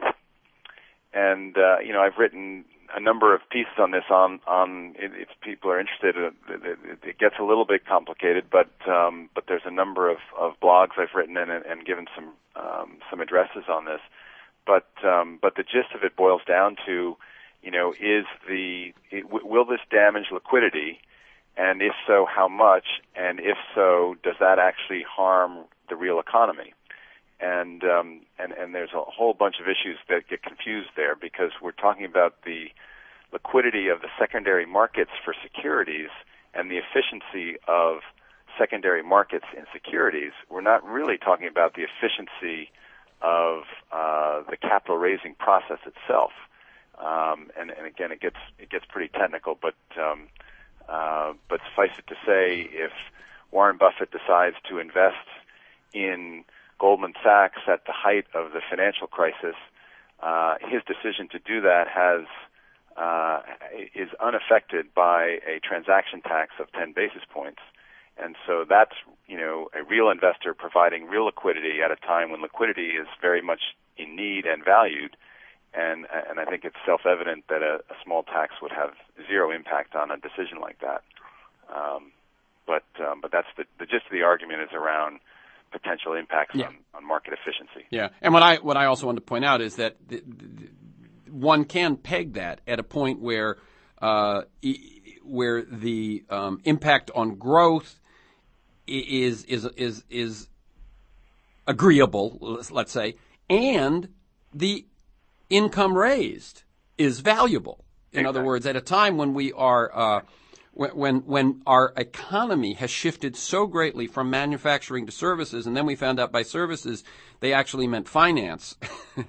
And uh, you know, I've written a number of pieces on this. On on if people are interested, it, it gets a little bit complicated, but um, but there's a number of, of blogs I've written and, and given some um, some addresses on this. But um, but the gist of it boils down to, you know, is the it, will this damage liquidity, and if so, how much, and if so, does that actually harm the real economy? And, um, and and there's a whole bunch of issues that get confused there because we're talking about the liquidity of the secondary markets for securities and the efficiency of secondary markets in securities. We're not really talking about the efficiency of uh, the capital raising process itself. Um, and, and again, it gets it gets pretty technical, but um, uh, but suffice it to say, if Warren Buffett decides to invest in Goldman Sachs at the height of the financial crisis, uh, his decision to do that has uh, is unaffected by a transaction tax of ten basis points. And so that's, you know, a real investor providing real liquidity at a time when liquidity is very much in need and valued. And and I think it's self-evident that a, a small tax would have zero impact on a decision like that. Um, but um, but that's the, the gist of the argument is around potential impacts yeah. on, on market efficiency. Yeah, and what I what I also want to point out is that the, the, one can peg that at a point where uh, where the um, impact on growth is is is is agreeable, let's say, and the income raised is valuable. In exactly. other words, at a time when we are uh, When, when when our economy has shifted so greatly from manufacturing to services, and then we found out by services they actually meant finance,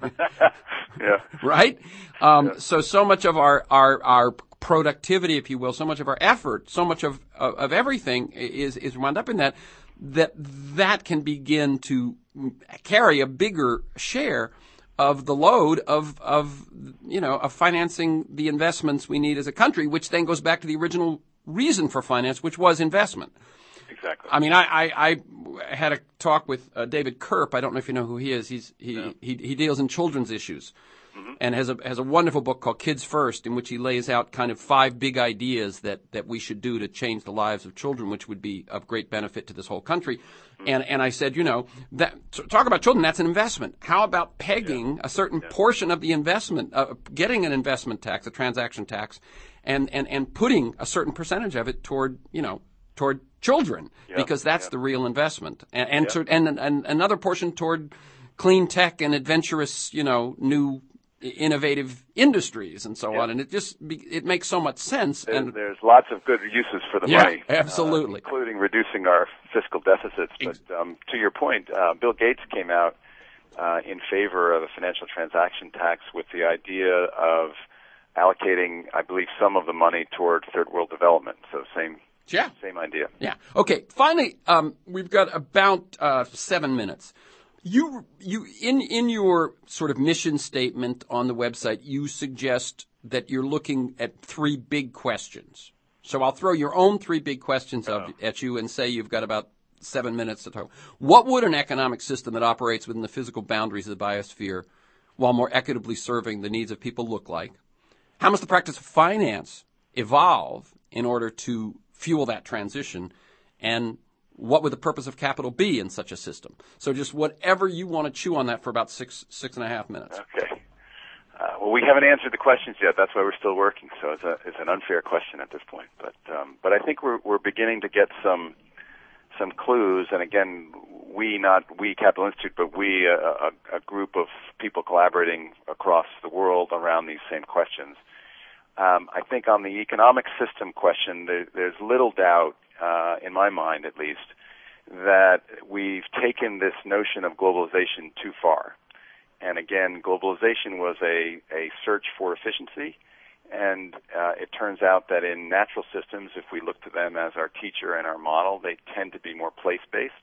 yeah, right? Um, yeah. So so much of our, our our productivity, if you will, so much of our effort, so much of of, of everything is is wound up in that. That that can begin to carry a bigger share of the load of of you know of financing the investments we need as a country, which then goes back to the original reason for finance, which was investment. Exactly. I mean, I, I, I had a talk with uh, David Kerp. I don't know if you know who he is. He's he no. he, he deals in children's issues, mm-hmm. and has a has a wonderful book called Kids First, in which he lays out kind of five big ideas that, that we should do to change the lives of children, which would be of great benefit to this whole country. Mm-hmm. And and I said, you know, that talk about children. That's an investment. How about pegging yeah. a certain yeah. portion of the investment, uh, getting an investment tax, a transaction tax, and, and, and putting a certain percentage of it toward, you know, toward children, yep. because that's yep. the real investment, and and, yep. to, and and another portion toward clean tech and adventurous, you know, new innovative industries and so yeah. on. And it just it makes so much sense. There's, and there's lots of good uses for the yeah, money. absolutely. Uh, including reducing our fiscal deficits. But um, to your point, uh, Bill Gates came out uh, in favor of a financial transaction tax with the idea of allocating, I believe, some of the money toward third world development. So same Yeah. Same idea. Yeah. Okay. Finally, um, we've got about uh, seven minutes. You, you, in in your sort of mission statement on the website, you suggest that you're looking at three big questions. So I'll throw your own three big questions of, at you and say you've got about seven minutes to talk. What would an economic system that operates within the physical boundaries of the biosphere, while more equitably serving the needs of people, look like? How must the practice of finance evolve in order to fuel that transition, and what would the purpose of capital be in such a system? So just whatever you want to chew on that for about six, six and a half minutes. Okay. Uh, well, we haven't answered the questions yet. That's why we're still working. So it's, a, it's an unfair question at this point. But um, but I think we're we're beginning to get some some clues. And again, we not we Capital Institute, but we a, a, a group of people collaborating across the world around these same questions. Um, I think on the economic system question, there, there's little doubt, uh, in my mind at least, that we've taken this notion of globalization too far. And again, globalization was a, a search for efficiency, and uh, it turns out that in natural systems, if we look to them as our teacher and our model, they tend to be more place-based,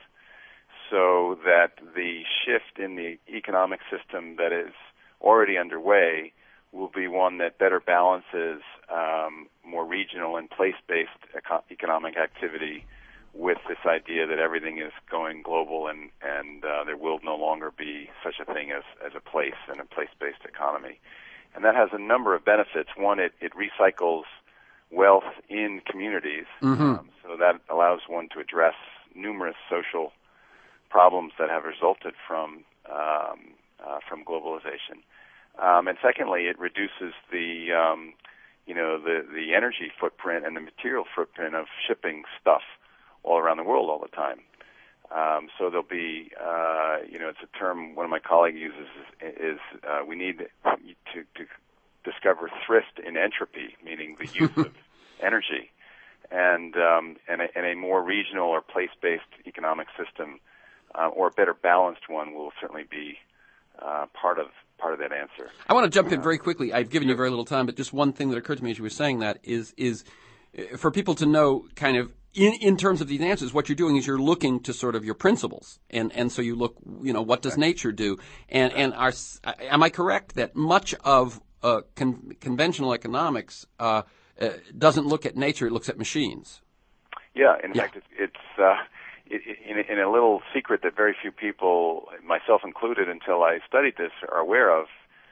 so that the shift in the economic system that is already underway will be one that better balances um, more regional and place-based eco- economic activity with this idea that everything is going global, and, and uh, there will no longer be such a thing as, as a place and a place-based economy. And that has a number of benefits. One, it, it recycles wealth in communities, mm-hmm. um, so that allows one to address numerous social problems that have resulted from um, uh, from globalization. Um, and secondly, it reduces the, um, you know, the, the energy footprint and the material footprint of shipping stuff all around the world all the time. Um, so there'll be, uh, you know, it's a term one of my colleagues uses is, is uh, we need to, to discover thrift in entropy, meaning the use of energy, and um, and, a, and a more regional or place-based economic system, uh, or a better balanced one, will certainly be uh, part of. part of that answer. I want to jump in very quickly. I've given you very little time, but just one thing that occurred to me as you were saying that is is for people to know kind of in, in terms of these answers, what you're doing is you're looking to sort of your principles. And, and so you look, you know, what does nature do? And, and our, am I correct that much of uh, con- conventional economics uh, uh, doesn't look at nature, it looks at machines? Yeah, in yeah. fact, it's, it's uh, it, in, in a little secret that very few people, myself included, until I studied this, are aware of.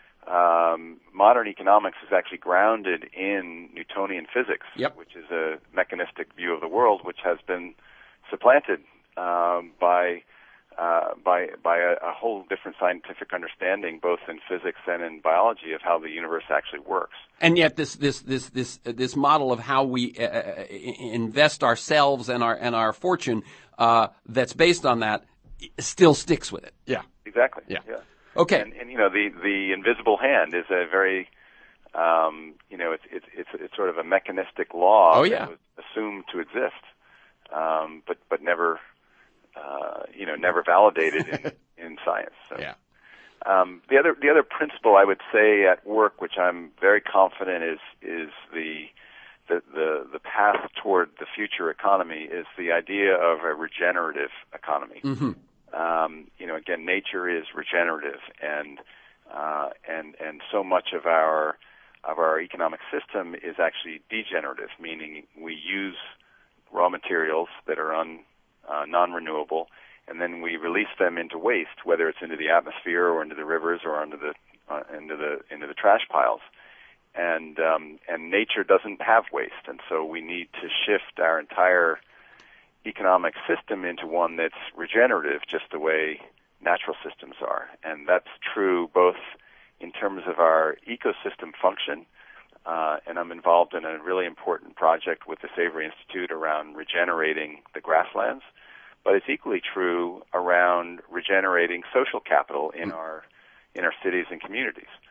Um, modern economics is actually grounded in Newtonian physics, yep. which is a mechanistic view of the world, which has been supplanted um, by uh, by by a, a whole different scientific understanding, both in physics and in biology, of how the universe actually works. And yet, this this this this uh, this model of how we uh, invest ourselves and our and our fortune uh, that's based on that still sticks with it. Yeah, exactly. Yeah. yeah. Okay. And, and you know, the, the invisible hand is a very, um, you know, it's, it's it's it's sort of a mechanistic law oh, yeah. that was assumed to exist, um, but but never, uh, you know, never validated in, in science. So, yeah. Um, the other the other principle I would say at work, which I'm very confident is is the the the, the path toward the future economy, is the idea of a regenerative economy. Mm-hmm. Um, you know, again, nature is regenerative, and uh, and and so much of our of our economic system is actually degenerative, meaning we use raw materials that are un, uh, non-renewable, and then we release them into waste, whether it's into the atmosphere or into the rivers or into the uh, into the into the trash piles. And um, and nature doesn't have waste, and so we need to shift our entire economic system into one that's regenerative, just the way natural systems are. And that's true both in terms of our ecosystem function, uh, and I'm involved in a really important project with the Savory Institute around regenerating the grasslands, but it's equally true around regenerating social capital in our in our cities and communities.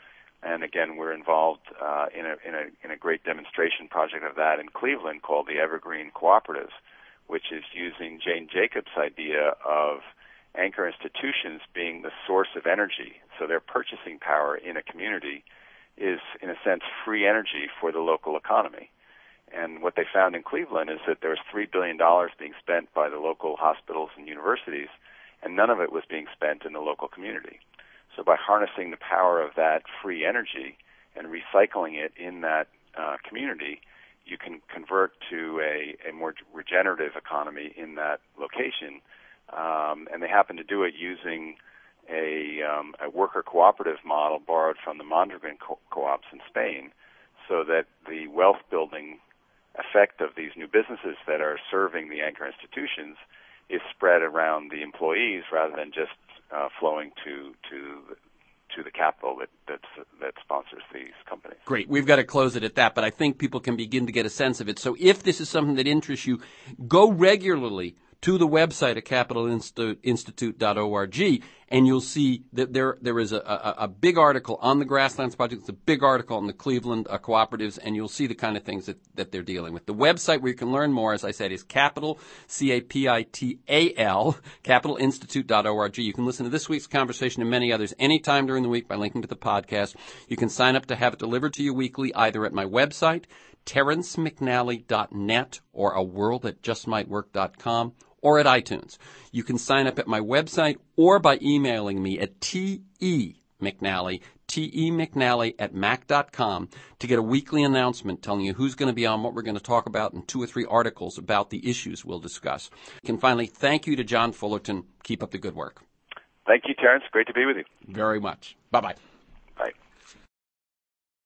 And again, we're involved uh, in a in a in a great demonstration project of that in Cleveland called the Evergreen Cooperatives, which is using Jane Jacobs' idea of anchor institutions being the source of energy. So their purchasing power in a community is, in a sense, free energy for the local economy. And what they found in Cleveland is that there was three billion dollars being spent by the local hospitals and universities, and none of it was being spent in the local community. So by harnessing the power of that free energy and recycling it in that uh, community, you can convert to a, a more regenerative economy in that location. Um, and they happen to do it using a, um, a worker cooperative model borrowed from the Mondragon co- co-ops in Spain, so that the wealth building effect of these new businesses that are serving the anchor institutions is spread around the employees rather than just uh, flowing to to to the capital that that's, that sponsors these companies. Great. We've got to close it at that, but I think people can begin to get a sense of it. So if this is something that interests you, go regularly to the website at capital institute dot org, and you'll see that there there is a, a, a big article on the Grasslands Project. It's a big article on the Cleveland uh, cooperatives, and you'll see the kind of things that, that they're dealing with. The website where you can learn more, as I said, is capital, C A P I T A L, capital institute dot org. You can listen to this week's conversation and many others anytime during the week by linking to the podcast. You can sign up to have it delivered to you weekly either at my website, terrence mcnally dot net, or a world at just might work dot com, or at iTunes. You can sign up at my website or by emailing me at temcnally, temcnally at mac dot com to get a weekly announcement telling you who's going to be on, what we're going to talk about, and two or three articles about the issues we'll discuss. And finally, thank you to John Fullerton. Keep up the good work. Thank you, Terrence. Great to be with you. Very much. Bye-bye.